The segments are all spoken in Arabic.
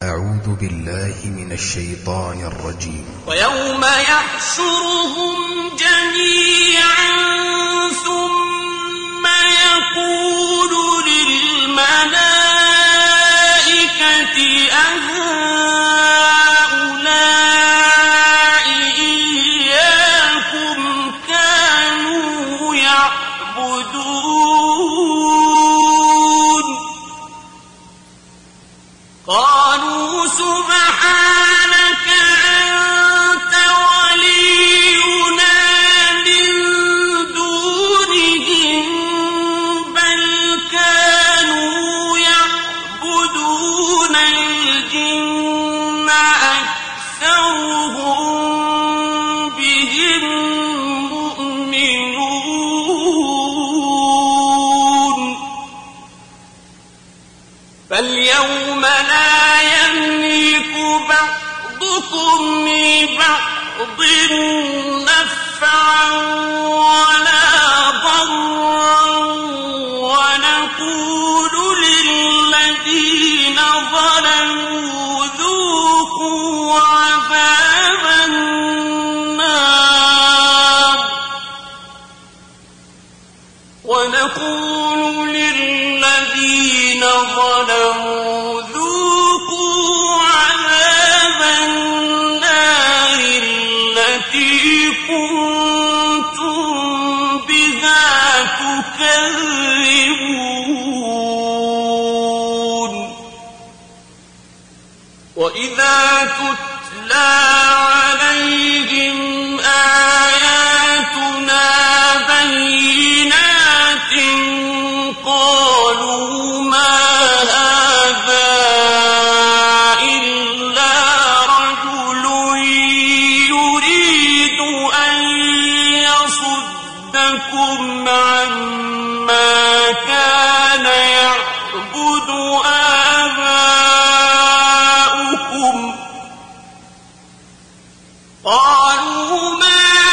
أعوذ بالله من الشيطان الرجيم. ويوم يحشرهم جميعا ثم يقول للملائكة أهؤلاء إياكم كانوا يعبدون قالوا سبحانك أنت ولينا من دونهم بل كانوا يعبدون الجن أكثرهم بهم مؤمنون فاليوم لا يملك بعضكم لبعض نفعا ولا ضرا ونقول للذين ظلموا ذوقوا عذاب النار ونقول للذين ظلموا ذوقوا عذاب النار التي كنتم بها تكذبون وإذا تتلى عليهم آياتنا بينات قالوا ما هذا إلا رجل يريد أن يصدكم عما كان يعبد آباؤكم قالوا ما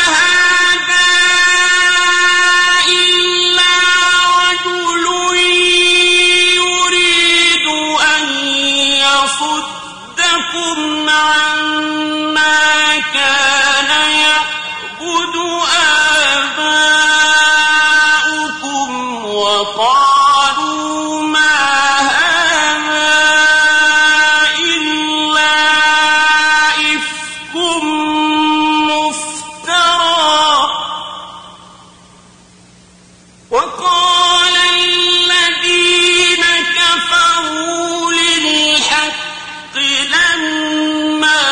عما كان يعبد آباؤكم وقالوا ما هذا إلا إفك مفترى وقال الذين كفروا للحق لما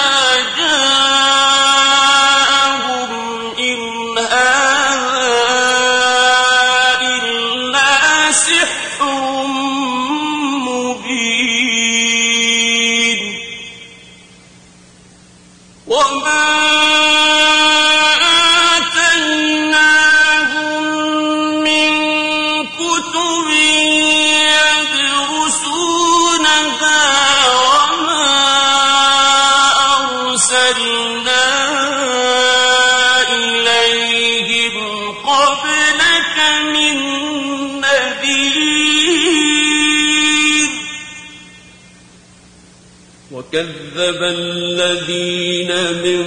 جاءهم إن هذا إلا سحر مبين وما آتيناهم من كتب يدرسونها أرسلنا إليهم قبلك من نذير وكذب الذين من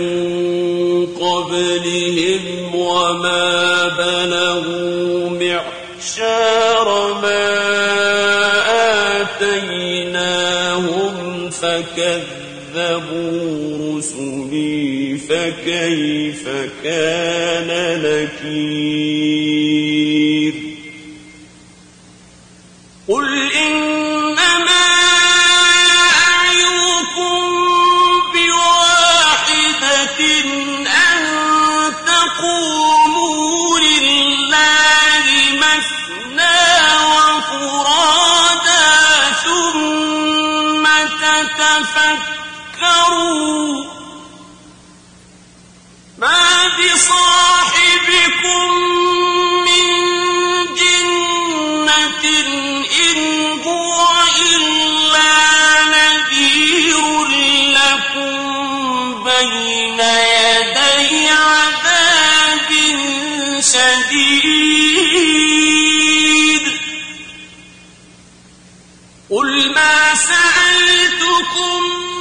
قبلهم وما بلغوا معشار ما آتيناهم فكذبوا رسلي فكيف كان نكير قل إنما أعظكم بواحدة أن تقوموا لله مثنى وفرادا ثم تتفكروا ما بصاحبكم من جنة إن هو إلا نذير لكم بين يدي عذاب شديد قل ما سألتكم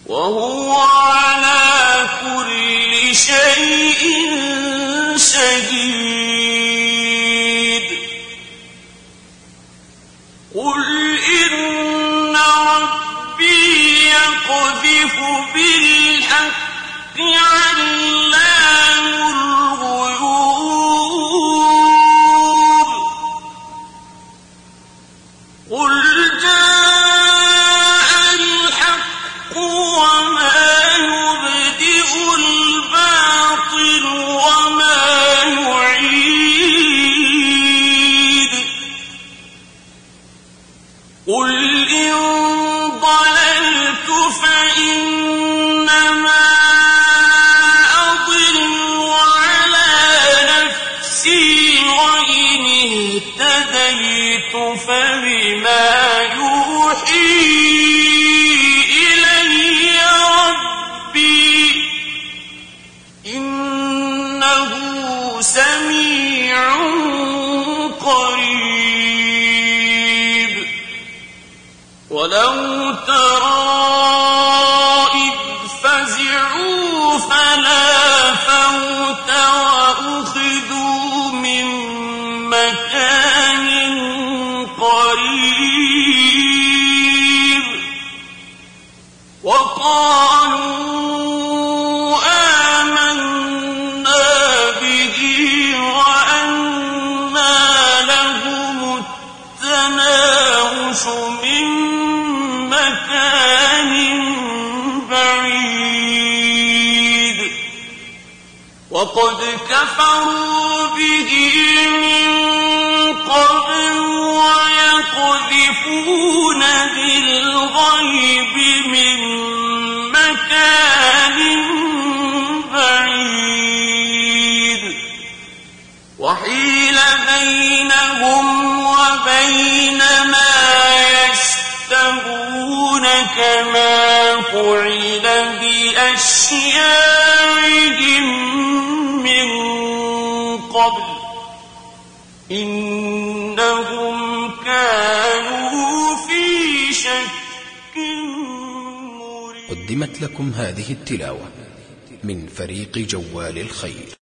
وهو على كل شيء شهيد قل إن ربي يقذف بالحق علام الغيوب قل جاء الحق وما يبدئ الباطل وما يعيد قل إن ضللت فإنما أضل على نفسي وإن اهتديت فبما يوحي إلي ربي إنه سميع قريب ولو ترى إذ فزعوا فلا فوت وأخذوا من مكان قريب وقالوا آمنا به وأنى لهم التناوش من مكان بعيد وقد كفروا به من قبل ويقذفون بالغيب من مكان بعيد وحيل بينهم وبين ما يشتهون كما فعل بأشياعهم من قبل إنهم كانوا في شك مريب. قدمت لكم هذه التلاوة من فريق جوال الخير.